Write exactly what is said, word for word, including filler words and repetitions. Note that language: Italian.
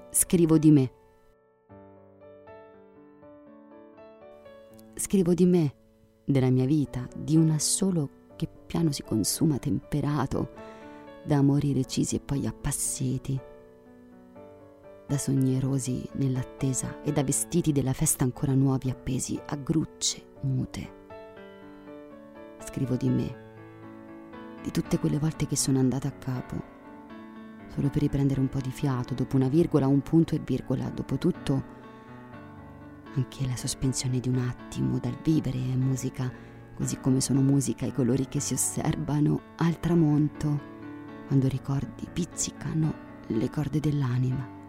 Scrivo di me. Scrivo di me, della mia vita, di un assolo che piano si consuma temperato da amori recisi e poi appassiti, da sogni erosi nell'attesa e da vestiti della festa ancora nuovi appesi a grucce mute. Scrivo di me, di tutte quelle volte che sono andata a capo, solo per riprendere un po' di fiato, dopo una virgola, un punto e virgola, dopo tutto anche la sospensione di un attimo dal vivere è musica, così come sono musica i colori che si osservano al tramonto, quando ricordi pizzicano le corde dell'anima.